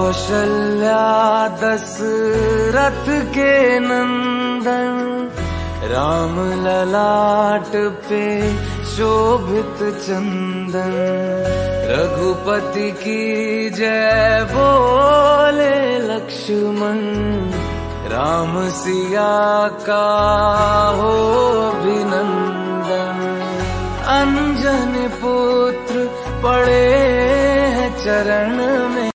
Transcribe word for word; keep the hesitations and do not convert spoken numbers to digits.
कौशल्या दशरथ के नंदन, राम ललाट पे शोभित चंदन। रघुपति की जय बोले लक्ष्मण, राम सिया का हो अभिनंदन। अंजन पुत्र पड़े हैं चरण में,